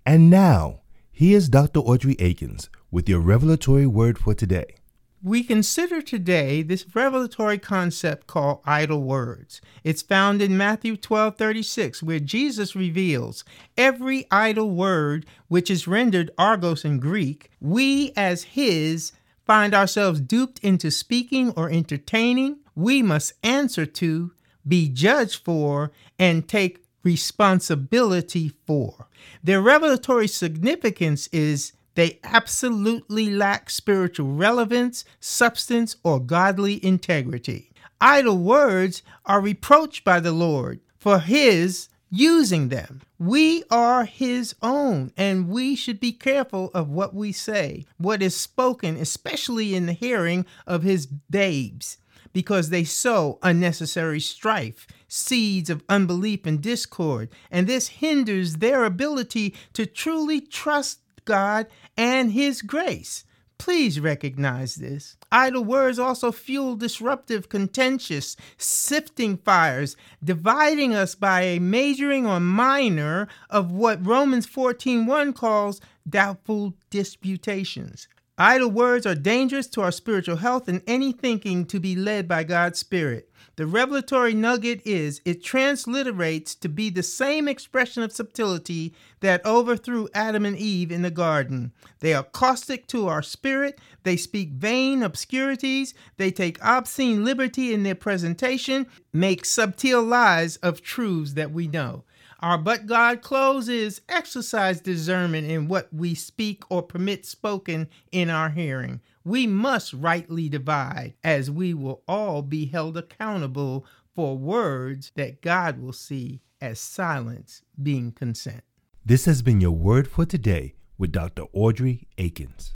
And now, here's Dr. Audrey Akins with your revelatory word for today. We consider today this revelatory concept called idle words. It's found in Matthew 12:36, where Jesus reveals every idle word, which is rendered argos in Greek, we as his find ourselves duped into speaking or entertaining, we must answer to, be judged for, and take responsibility for. Their revelatory significance is they absolutely lack spiritual relevance, substance, or godly integrity. Idle words are reproached by the Lord for his using them. We are his own, and we should be careful of what we say, what is spoken, especially in the hearing of his babes, because they sow unnecessary strife, seeds of unbelief and discord, and this hinders their ability to truly trust God and his grace. Please recognize this. Idle words also fuel disruptive, contentious, sifting fires, dividing us by a majoring or minor of what Romans 14:1 calls doubtful disputations. Idle words are dangerous to our spiritual health and any thinking to be led by God's Spirit. The revelatory nugget is it transliterates to be the same expression of subtlety that overthrew Adam and Eve in the garden. They are caustic to our spirit. They speak vain obscurities. They take obscene liberty in their presentation, make subtle lies of truths that we know. Our but God close is exercise discernment in what we speak or permit spoken in our hearing. We must rightly divide, as we will all be held accountable for words that God will see as silence being consent. This has been your word for today with Dr. Audrey Akins.